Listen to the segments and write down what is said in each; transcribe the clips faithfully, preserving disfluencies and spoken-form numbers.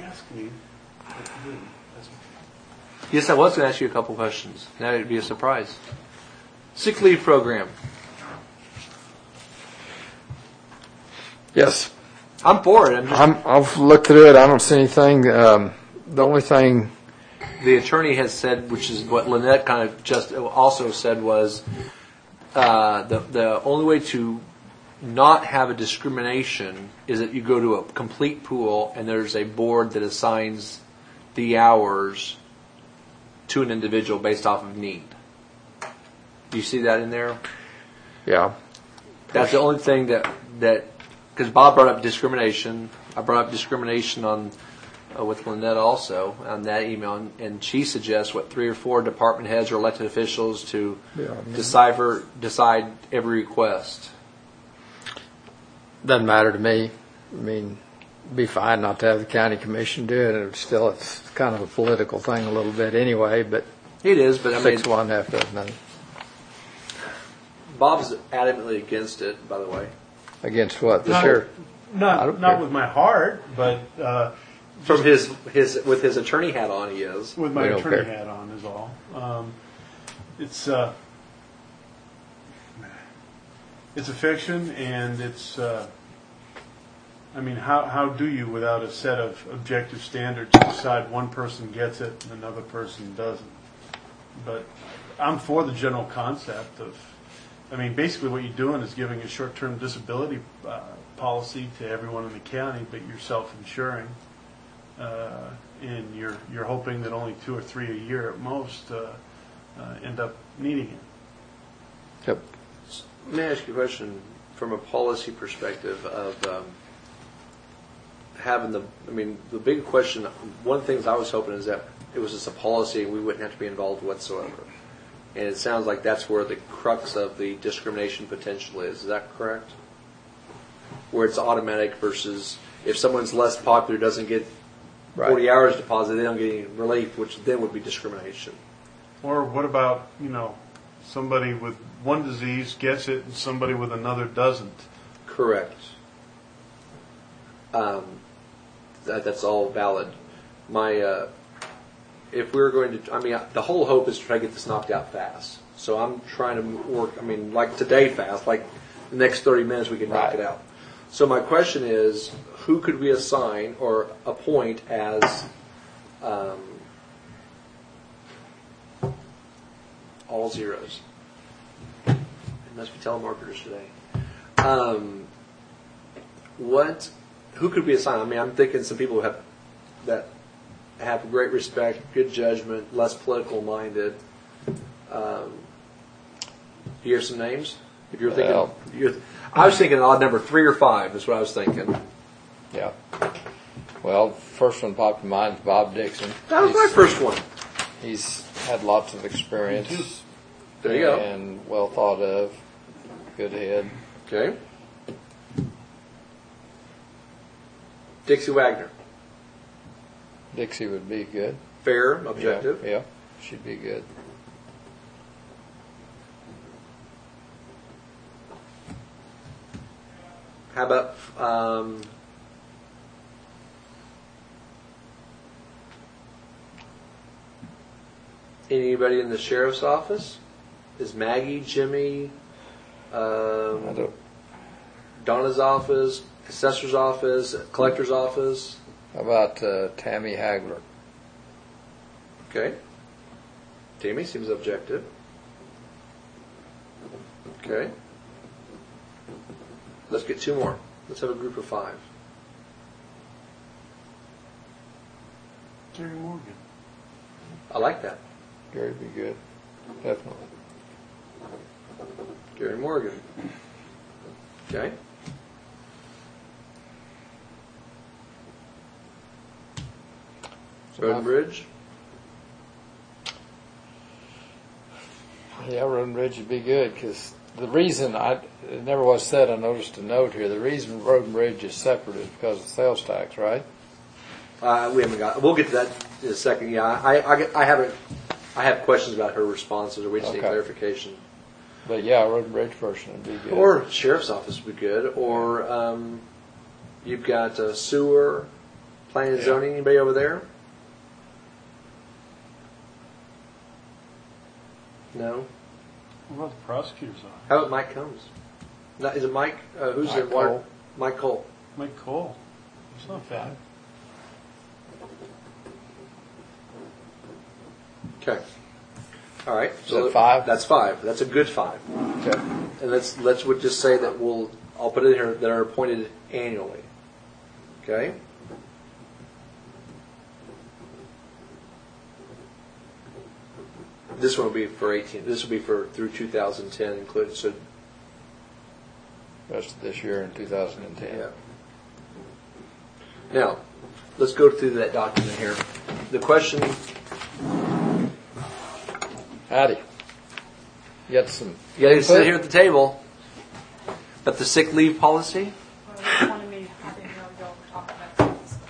ask me what to do. That's Yes, I was going to ask you a couple questions. Now it'd be a surprise. Sick leave program. Yes. I'm for it. I'm just, I'm, I've looked through it. I don't see anything. Um, the only thing. The attorney has said, which is what Lynette kind of just also said, was uh, the the only way to not have a discrimination is that you go to a complete pool and there's a board that assigns the hours to an individual based off of need. Do you see that in there? Yeah. That's the only thing that that because Bob brought up discrimination. I brought up discrimination on uh, with Lynette also on that email, and, and she suggests what three or four department heads or elected officials to Yeah, I mean, decipher decide every request. Doesn't matter to me. I mean, it'd be fine not to have the county commission do it. It's still, it's kind of a political thing a little bit anyway. But It is, but I mean, six one, half dozen nothing. Bob's adamantly against it. By the way, Against what? The No. sheriff. I not don't not care. with my heart, but uh, from his his with his attorney hat on, he is. with my We don't attorney care. hat on is all. Um, it's uh, it's a fiction, and it's. Uh, I mean, how how do you, without a set of objective standards, decide one person gets it and another person doesn't? But I'm for the general concept of. I mean, basically, what you're doing is giving a short-term disability uh, policy to everyone in the county, but you're self-insuring. Uh, and you're you're hoping that only two or three a year at most uh, uh, end up needing it. Yep. Let me ask you a question from a policy perspective of um, having the. I mean, the big question. One of the things I was hoping is that it was just a policy and we wouldn't have to be involved whatsoever. And it sounds like that's where the crux of the discrimination potential is. Is that correct? Where it's automatic versus if someone's less popular doesn't get Right. forty hours deposit, they don't get any relief, which then would be discrimination. Or what about, you know, somebody with one disease gets it and somebody with another doesn't? Correct. Um, that, that's all valid. My, uh, if we were going to, I mean, the whole hope is to try to get this knocked out fast. So I'm trying to work, I mean, like today fast, like the next thirty minutes we can knock Right. it out. So my question is, who could we assign or appoint as um, all zeros? It must be telemarketers today. Um, what? Who could we assign? I mean, I'm thinking some people who have that have great respect, good judgment, less political minded. Um, do you hear some names? If you're thinking, Well. you're, I was thinking odd number three or five. Is what I was thinking. Yeah. Well, first one popped in mind is Bob Dixon. That was my He's- first one. He's had lots of experience. Me too. There you go. And well thought of. Good head. Okay. Dixie Wagner, Dixie would be good. fair, objective. Yeah, yeah, she'd be good. How about um, anybody in the sheriff's office? Is Maggie, Jimmy, I um, don't, Donna's office, assessor's office, collector's office? how about uh, Tammy Hagler? Okay. Tammy seems objective. Okay. Let's get two more. Let's have a group of five. Jerry Morgan. I like that. Gary'd be good. Definitely. Gary Morgan. Okay. Road and Bridge. Yeah, Road and Bridge would be good because the reason I it never was said. I noticed a note here. The reason Road and Bridge is separate is because of sales tax, right? Uh, we haven't got. We'll get to that in a second. Yeah, I, I, I haven't. I have questions about her responses, or we just need Okay. clarification. But yeah, Road and Bridge person would be good. Or sheriff's office would be good. Or um, you've got uh, sewer, Planning and Yeah. zoning, anybody over there? No? What about the prosecutor's office? How about Mike Combs? No, is it Mike? Uh, who's Mike the water? Cole. Mike Cole. Mike Cole. It's not bad. Okay. All right. Is that five? That's five. That's a good five. Okay. And let's let's would just say that we'll I'll put it in here that are appointed annually. Okay. This one will be for eighteen. This will be for through two thousand ten included. So Rest of this year in two thousand ten. yeah. Now, let's go through that document here. The question. Howdy. You got some. You got to sit input? here at the table. But the sick leave policy. Well, you wanted me, I didn't know y'all were talking about this.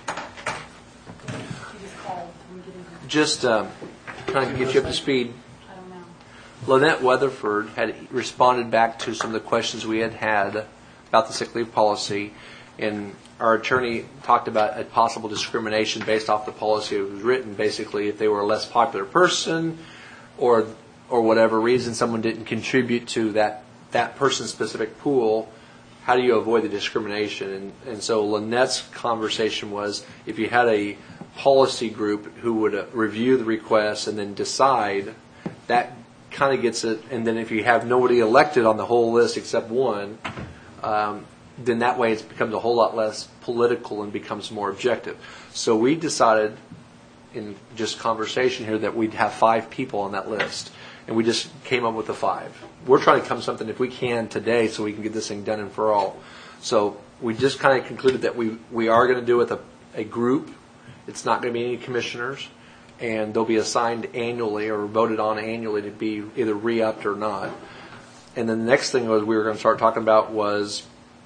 You just called and getting, Just um, trying to get you up to speed. I don't know. Lynette Weatherford had responded back to some of the questions we had had about the sick leave policy, and our attorney talked about a possible discrimination based off the policy it was written. Basically, if they were a less popular person, or or whatever reason someone didn't contribute to that that person's specific pool, how do you avoid the discrimination? And, and so Lynette's conversation was, if you had a policy group who would uh, review the request and then decide, that kind of gets it. And then if you have nobody elected on the whole list except one, um, then that way it becomes a whole lot less political and becomes more objective. So we decided in just conversation here that we'd have five people on that list. And we just came up with the five. We're trying to come to something if we can today so we can get this thing done and for all. So we just kind of concluded that we, we are going to do it with a, a group. It's not going to be any commissioners. And they'll be assigned annually or voted on annually to be either re-upped or not. And then the next thing was we were going to start talking about was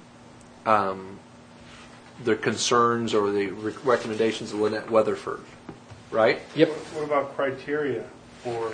um, the concerns or the re- recommendations of Lynette Weatherford. Right? Yep. What about criteria for,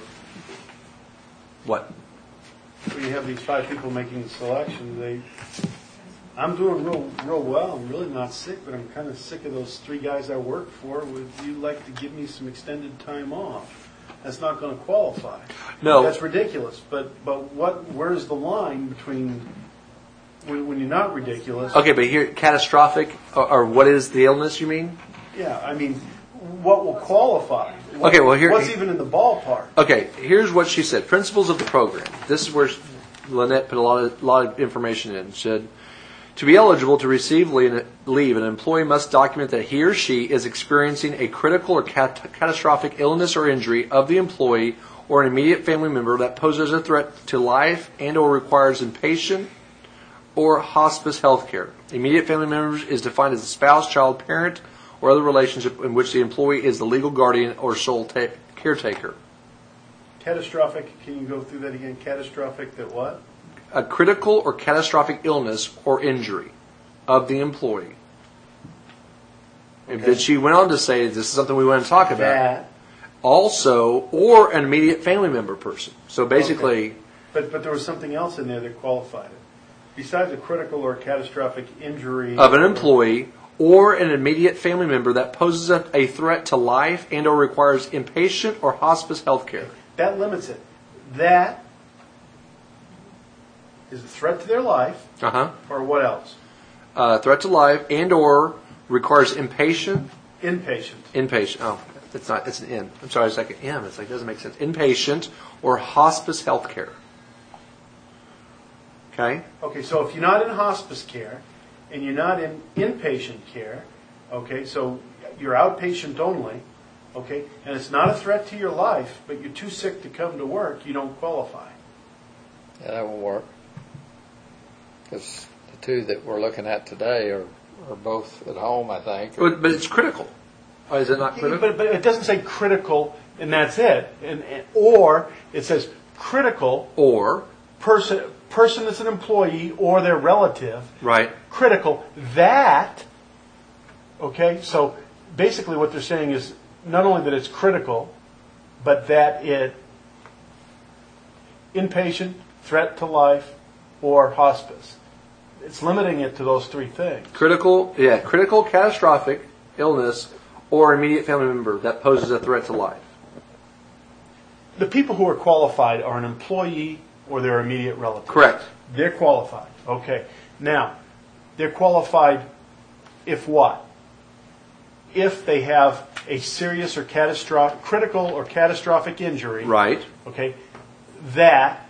What? when you have these five people making the selection, they, I'm doing real, real well, I'm really not sick, but I'm kind of sick of those three guys I work for. Would you like to give me some extended time off? That's not going to qualify. No. That's ridiculous, but, but what, where's the line between, when, when you're not ridiculous? Okay, but here, catastrophic, or, or what is the illness you mean? Yeah, I mean, what will qualify? What- Okay, well, here- What's even in the ballpark? Okay, here's what she said. Principles of the program. This is where Lynette put a lot of, lot of information in. She said, to be eligible to receive leave, an employee must document that he or she is experiencing a critical or cat- catastrophic illness or injury of the employee or an immediate family member that poses a threat to life and or requires inpatient or hospice health care. Immediate family members is defined as a spouse, child, parent, or other relationship in which the employee is the legal guardian or sole ta- caretaker. Catastrophic, can you go through that again? Catastrophic that what? A critical or catastrophic illness or injury of the employee. And then she went on to say, this is something we want to talk about. That. Also, or an immediate family member person. So basically, Okay. But, but there was something else in there that qualified it. Besides a critical or catastrophic injury. of an employee or an immediate family member that poses a, a threat to life and or requires inpatient or hospice health care. That limits it. That is a threat to their life, Uh-huh. or what else? Uh, threat to life and or requires inpatient, Inpatient. inpatient. Oh, it's not, it's an N. I'm sorry, it's like an M. It's like, it doesn't make sense. Inpatient or hospice health care. Okay? Okay, so if you're not in hospice care and you're not in inpatient care, okay, so you're outpatient only, okay, and it's not a threat to your life, but you're too sick to come to work, you don't qualify. Yeah, that will work. Because the two that we're looking at today are, are both at home, I think. But, but it's critical. Oh, is it not critical? But, but it doesn't say critical and that's it. And, and, or it says critical Or, person, person that's an employee or their relative. right, Critical that, okay, so basically what they're saying is not only that it's critical, but that it inpatient, threat to life, or hospice. It's limiting it to those three things. critical, yeah, critical, catastrophic, illness, or immediate family member that poses a threat to life. The people who are qualified are an employee or their immediate relative. Correct. They're qualified. Okay. Now, they're qualified if what? If they have a serious or catastrophic, critical or catastrophic injury. Right. Okay. That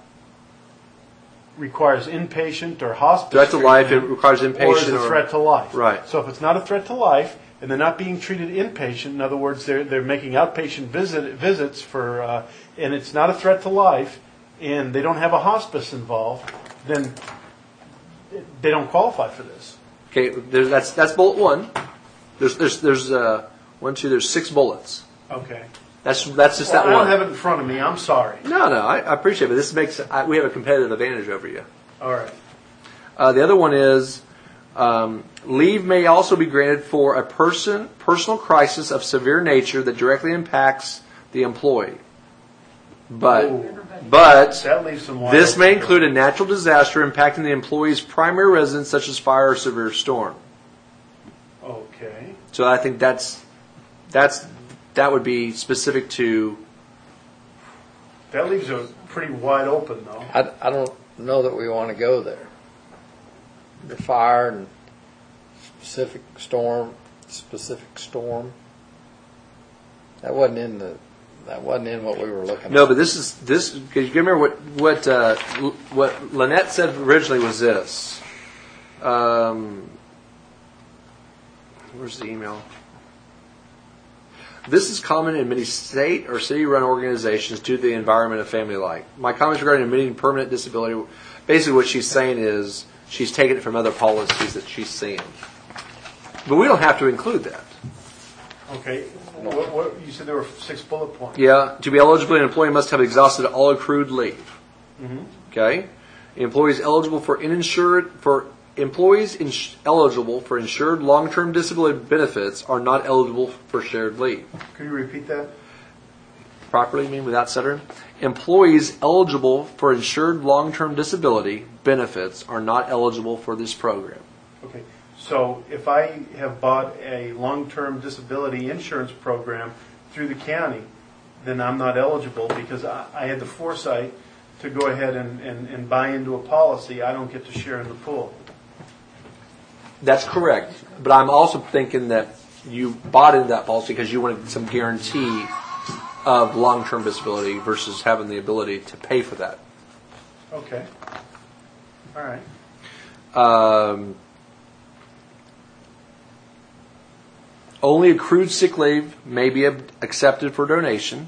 requires inpatient or hospice Threat to life, it treatment, requires or is inpatient. a threat to life. Right. So if it's not a threat to life, and they're not being treated inpatient, in other words, they're they're making outpatient visit visits for, uh, and it's not a threat to life, and they don't have a hospice involved, then they don't qualify for this. Okay, there's, that's that's bullet one. There's there's there's uh, one, two. There's six bullets. Okay. That's that's just Well, that I one. don't have it in front of me. I'm sorry. No, no, I, I appreciate it. But this makes I, we have a competitive advantage over you. All right. Uh, the other one is um, leave may also be granted for a person personal crisis of severe nature that directly impacts the employee. But Ooh. but That leaves some wide this may open. include a natural disaster impacting the employee's primary residence, such as fire or severe storm. Okay. So I think that's that's that would be specific to. That leaves it pretty wide open, though. I, I don't know that we want to go there. The fire and specific storm, specific storm. That wasn't in the. That wasn't in what we were looking No, at. but this is this. Because you remember what what uh, L- what Lynette said originally was this. Um, where's the email? This is common in many state or city-run organizations due to the environment of family life. My comments regarding admitting permanent disability, basically what she's saying is she's taking it from other policies that she's seeing. But we don't have to include that. Okay. What, what, you said there were six bullet points. Yeah, to be eligible, an employee must have exhausted all accrued leave. Mm-hmm. Okay, employees eligible for uninsured for employees ins- eligible for insured long-term disability benefits are not eligible for shared leave. Could you repeat that? Properly, you mean without stuttering? Employees eligible for insured long-term disability benefits are not eligible for this program. Okay. So if I have bought a long-term disability insurance program through the county, then I'm not eligible because I, I had the foresight to go ahead and, and, and buy into a policy. I don't get to share in the pool. That's correct, but I'm also thinking that you bought into that policy because you wanted some guarantee of long-term disability versus having the ability to pay for that. Okay. All right. Um, only accrued sick leave may be ab- accepted for donation.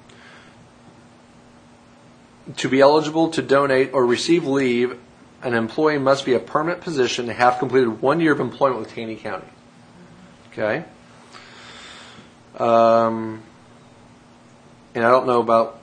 To be eligible to donate or receive leave, an employee must be a permanent position and have completed one year of employment with Taney County. Okay. Um, and I don't know about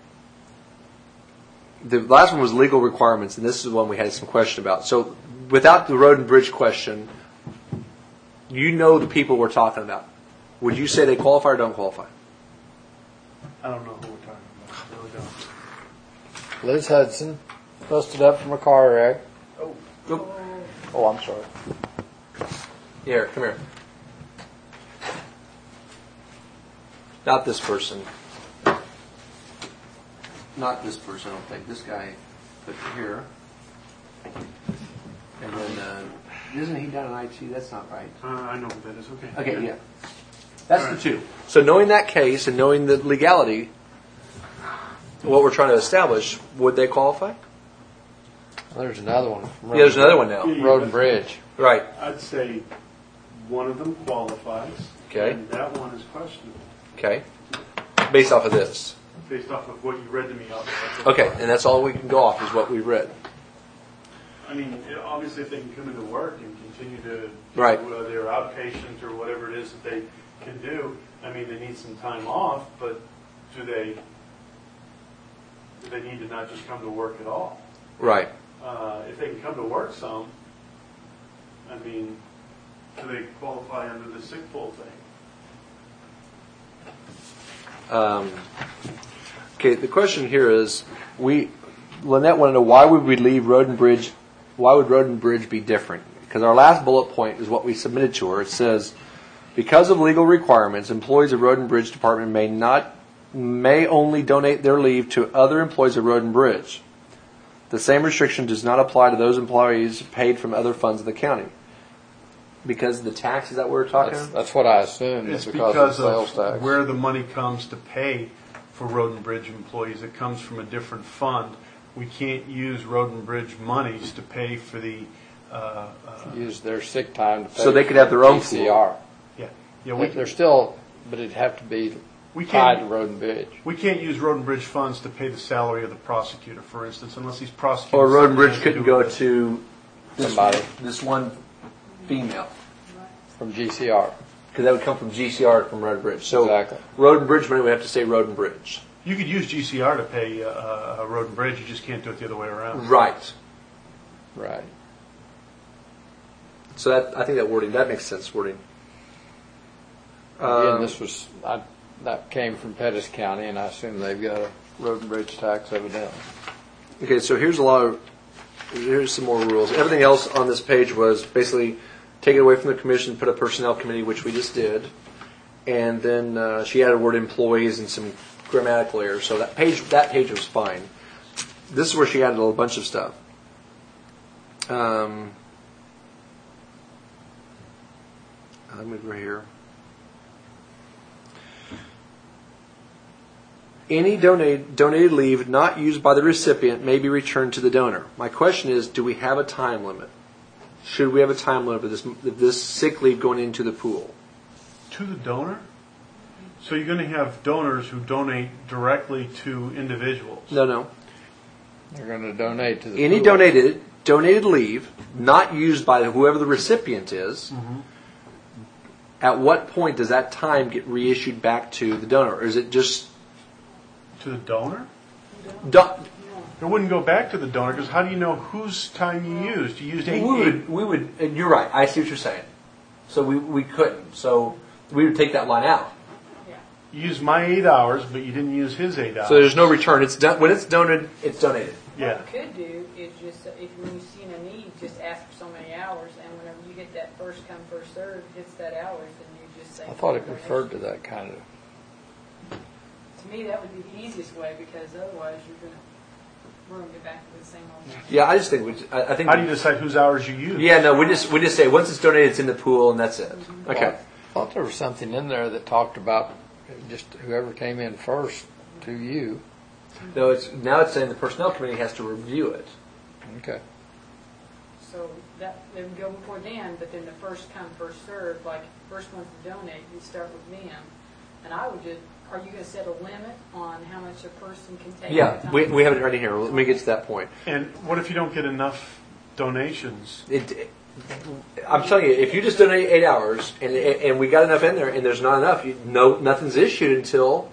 the last one was legal requirements, and this is the one we had some question about. So, without the road and bridge question, you know the people we're talking about. Would you say they qualify or don't qualify? I don't know who we're talking about. I really don't. Liz Hudson, busted up from a car wreck. Oh. Nope. Oh, I'm sorry. Here, come here. Not this person. Not this person, I don't think. This guy put it here. And then, uh, isn't he down in I T? That's not right. Uh, I know who that is. Okay. Okay, yeah. That's the two. So knowing that case and knowing the legality, what we're trying to establish, would they qualify? There's another one. From Yeah, there's another one now. Road and Bridge. Right. I'd say one of them qualifies. Okay. And that one is questionable Okay. Based off of this. based off of what you read to me. Off of Okay, and that's all we can go off is what we've read. I mean, obviously, if they can come into work and continue to Right. do uh, their outpatient or whatever it is that they can do, I mean, they need some time off, but do they do they need to not just come to work at all? Right. Uh, if they can come to work some, I mean, do they qualify under the sick pool thing? Um, okay, the question here is, we, Lynette wanted to know why would we leave Road and Bridge, why would Road and Bridge be different? Because our last bullet point is what we submitted to her. It says, Because of legal requirements, employees of Road and Bridge Department may not may only donate their leave to other employees of Road and Bridge. The same restriction does not apply to those employees paid from other funds of the county. Because of the tax, is that what we're talking That's, about? that's what I assumed. It's because, because of sales of tax. where the money comes to pay for Road and Bridge employees. It comes from a different fund. We can't use Road and Bridge monies to pay for the, uh, uh, Use their sick time to pay So they could have their own P C R. yeah. Yeah, They- we, They're still, but it'd have to be we tied to can't, Road and Bridge. we can't use Road and Bridge funds to pay the salary of the prosecutor, for instance, unless he's prosecuting. Or Road and something Bridge has to couldn't do go with- to this, Somebody. this one female. From G C R. Because that would come from G C R from Road and Bridge. So Exactly. Road and Bridge money, we have to say Road and Bridge. You could use G C R to pay uh, uh, Road and Bridge, you just can't do it the other way around. Right. Right. So that I think that wording, that makes sense, wording. Again, Um, this was, I, that came from Pettis County, and I assume they've got a Road and Bridge tax evidently. Okay, so here's a lot of, here's some more rules. Everything else on this page was basically take it away from the commission, put a personnel committee, which we just did. And then uh, she added word employees and some grammatical errors. So that page, that page was fine. This is where she added a bunch of stuff. Um, I'll move right here. Any donate, donated leave not used by the recipient may be returned to the donor. My question is, do we have a time limit? Should we have a time limit for this, this sick leave going into the pool? To the donor? So you're going to have donors who donate directly to individuals? No, no. They're going to donate to the Any pool. donated donated leave not used by whoever the recipient is, Mm-hmm. at what point does that time get reissued back to the donor? Or is it just... To the donor? Do, It wouldn't go back to the donor, because how do you know whose time you used? You used we eight, eight, would, we would, and you're right, I see what you're saying. So we, we couldn't. So we would take that line out. Yeah. you used my eight hours, but you didn't use his eight hours. So there's no return. It's done, when it's donated, it's donated. Yeah. What you could do is just, uh, if when you see a need, just ask for so many hours, and whenever you get that first come, first served, hits that hours, then you just say. I thought it referred to that kind of. To me, that would be the easiest way, because otherwise you're gonna, we're gonna get back to the same old. Yeah, I just think we, I, I think. How do you decide whose hours you use? Yeah, no, we just we just say once it's donated, it's in the pool, and that's it. Okay. I thought there was something in there that talked about just whoever came in first to you. No, it's now it's saying the personnel committee has to review it. Okay. So that, they would go before then, but then the first come, first served, like, first one to donate, you start with them. And I would just, are you gonna set a limit on how much a person can take at a Yeah, time? we we have it right here. Let me get to that point. And what if you don't get enough donations? It, it- I'm telling you, if you just donate eight hours and and we got enough in there, and there's not enough, you, no, nothing's issued until.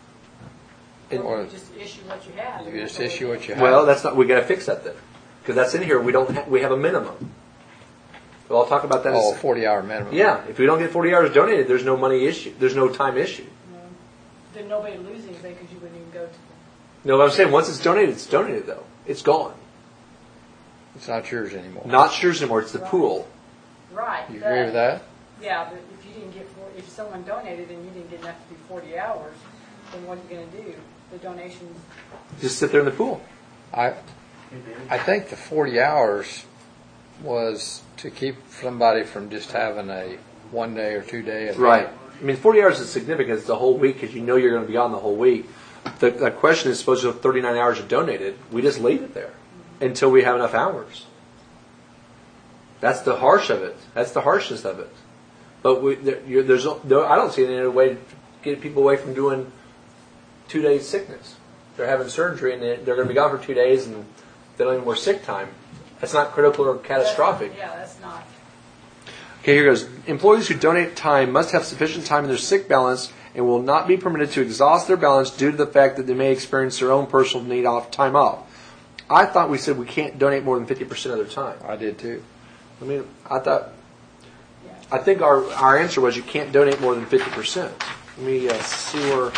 And, Or you just issue what you have. You just issue what you have. well, that's not. We got to fix that then, because that's in here. We don't. Ha- we have a minimum. Well, I'll talk about that. Oh, as, forty hour minimum. yeah, if we don't get forty hours donated, there's no money issued. There's no time issued. Then nobody would lose anything, because you wouldn't even go to them. No, but I'm saying once it's donated, it's donated though. It's gone. It's not yours anymore. Not yours anymore. It's the pool. Right. You but- agree with that? Yeah, but if you didn't get, four- if someone donated and you didn't get enough to do forty hours, then what are you gonna do? The donations, Just sit there in the pool. I, I think the forty hours was to keep somebody from just having a one day or two day event. Right. I mean, forty hours is significant. It's the whole week because you know you're going to be on the whole week. The, the question is, suppose you have thirty-nine hours are donated, we just leave it there until we have enough hours. That's the harsh of it. That's the harshness of it. But we, there, you're, there's, no, I don't see any other way to get people away from doing two days sickness. They're having surgery and they're, they're going to be gone for two days and they don't have any more sick time. That's not critical or catastrophic. yeah, that's not, Okay, here goes. Employees who donate time must have sufficient time in their sick balance and will not be permitted to exhaust their balance due to the fact that they may experience their own personal need off time off. I thought we said we can't donate more than fifty percent of their time. I did too. I mean, I thought, yeah. I think our, our answer was you can't donate more than fifty percent. Let me uh, see where.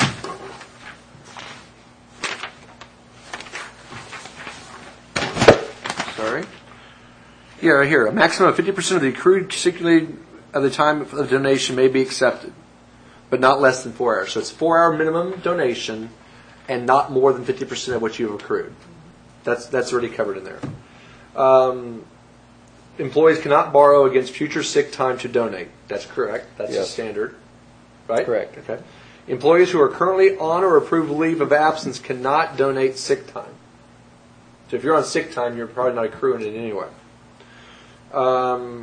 Sorry. Yeah, right here. A maximum of fifty percent of the accrued sick leave of the time of the donation may be accepted, but not less than four hours. So it's four hour minimum donation and not more than fifty percent of what you have accrued. That's, that's already covered in there. Um, employees cannot borrow against future sick time to donate. That's correct. That's Yes. the standard. Right? Correct. Okay. Employees who are currently on or approved leave of absence cannot donate sick time. So if you're on sick time, you're probably not accruing it anyway. Um,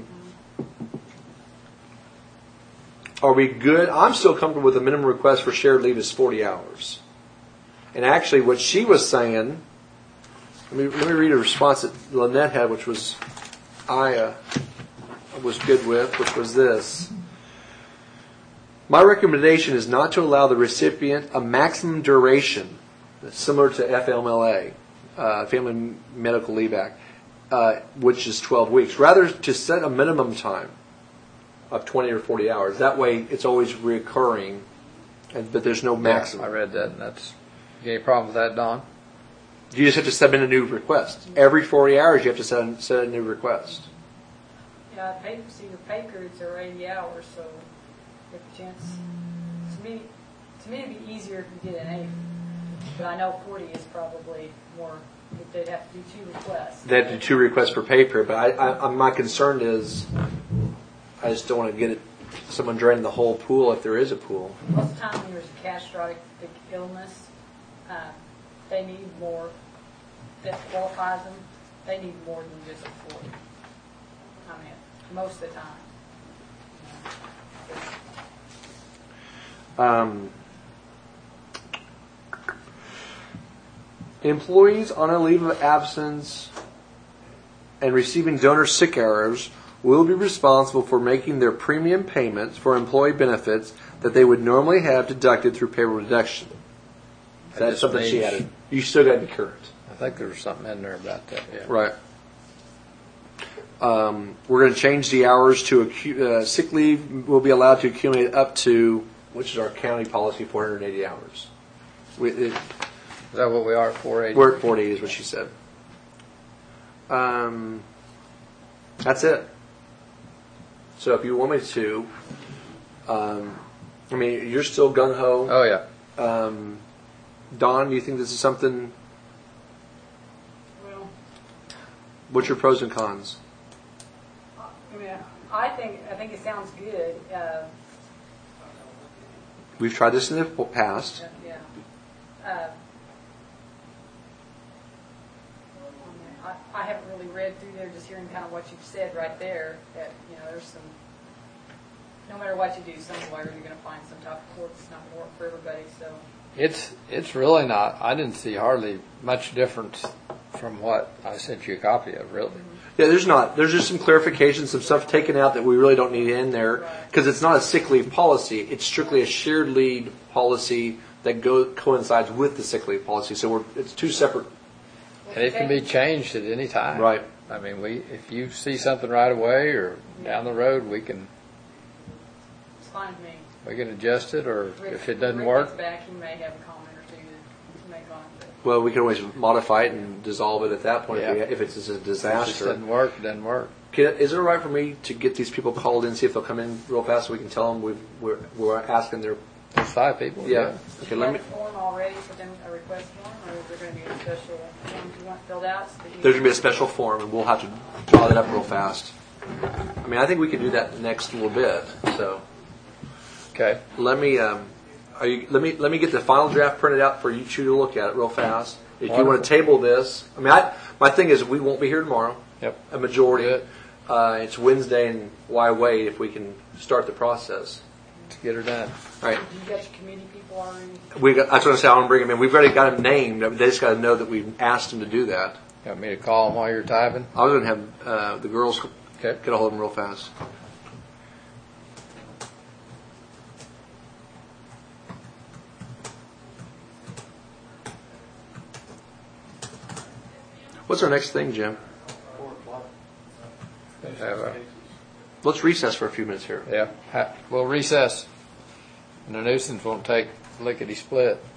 are we good? I'm still comfortable with the minimum request for shared leave is forty hours. And actually, what she was saying, let me, let me read a response that Lynette had, which was I uh, was good with, which was this. My recommendation is not to allow the recipient a maximum duration, similar to F M L A, uh, Family Medical Leave Act, uh, which is twelve weeks. Rather, to set a minimum time of twenty or forty hours. That way, it's always recurring, and, but there's no maximum. I read that, and that's. You any problem with that, Don? You just have to submit a new request. Every forty hours, you have to set, set a new request. Yeah, pay, see, your pay periods are eighty hours, so if a chance, to me, to me it'd be easier if you did an eighty, but I know forty is probably more, if they'd have to do two requests. They have to do two requests per pay period, but I, I, my concern is I just don't want to get it, someone draining the whole pool if there is a pool. Most of the time when there's a catastrophic illness, uh, they need more, that qualifies them, they need more than just a forty. I mean, most of the time. Um, employees on a leave of absence and receiving donor sick hours will be responsible for making their premium payments for employee benefits that they would normally have deducted through payroll deduction. That's just something she made- added. You still got to be current. I think there was something in there about that. Yeah. Right. Um, we're going to change the hours to acu- uh, sick leave will be allowed to accumulate up to, which is our county policy, four hundred eighty hours. We, it, Is that what we are at four eighty? we're at forty is what she said. Um, that's it. So if you want me to, um, I mean, you're still gung ho. Oh yeah. Um, Don, do you think this is something? Well, What's your pros and cons? I mean, I think, I think it sounds good, uh, We've tried this in the past. yeah. Uh, I, I haven't really read through there, just hearing kind of what you've said right there, that, you know, there's some, no matter what you do, somewhere you're going to find some type of court that's not going to work for everybody, so. It's it's really not. I didn't see hardly much difference from what I sent you a copy of. Really. Yeah, there's not. There's just some clarification, some stuff taken out that we really don't need in there because it's not a sick leave policy. It's strictly a shared leave policy that go, coincides with the sick leave policy. So we're, it's two separate. And it can be changed at any time. Right. I mean, we if you see something right away or down the road, we can It's fine with me. we can adjust it, or Rick- if it doesn't Rick work, gets back, he may have a comment or two to, to make on it. but- Well, we can always modify it and dissolve it at that point if, we, Yeah. if it's a if it just disaster. doesn't work, it doesn't work. Can, is it all right for me to get these people called in, see if they'll come in real fast so we can tell them we've, we're, we're asking their. There's five people. Yeah. Do Okay, you let have me. a form already for them, a request form, or is there going to be a special form you want filled out? So that you- There's going to be a special form, and we'll have to draw that up real fast. I mean, I think we can do that next little bit. So Okay. let me. Um, are you? Let me. Let me get the final draft printed out for you two to look at it real fast. If you want Wonderful. to table this, I mean, I, my thing is we won't be here tomorrow. Yep. A majority. Good. Uh, it's Wednesday, and why wait if we can start the process? Let's get her done. All right. You got your committee people already? We got, that's what I said. I want to bring them in. We've already got them named. They just got to know that we've asked them to do that. You want me to call them while you're typing? I was going to have uh, the girls Okay. get a hold of them real fast. What's our next thing, Jim? Have a- Let's recess for a few minutes here. Yeah. Ha- We'll recess. And the nuisance won't take lickety split.